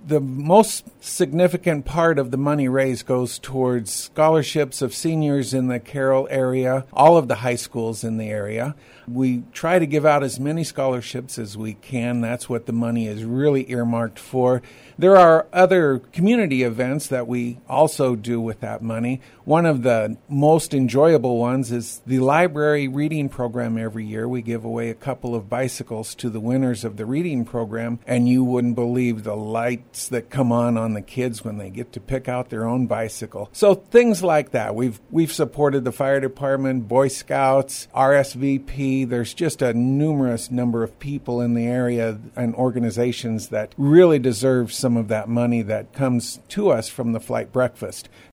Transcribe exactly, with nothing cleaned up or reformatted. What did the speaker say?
The most significant part of the money raised goes towards scholarships of seniors in the Carroll area, all of the high schools in the area. We try to give out as many scholarships as we can. That's what the money is really earmarked for. There are other community events that we also do with that money. One of the most enjoyable ones is the library reading program every year. We give away a couple of bicycles to the winners of the reading program, and you wouldn't believe the lights that come on on the kids when they get to pick out their own bicycle. So things like that. We've we've supported the fire department, Boy Scouts, R S V P. There's just a numerous number of people in the area and organizations that really deserve some of that money that comes to us from the flight breakfast.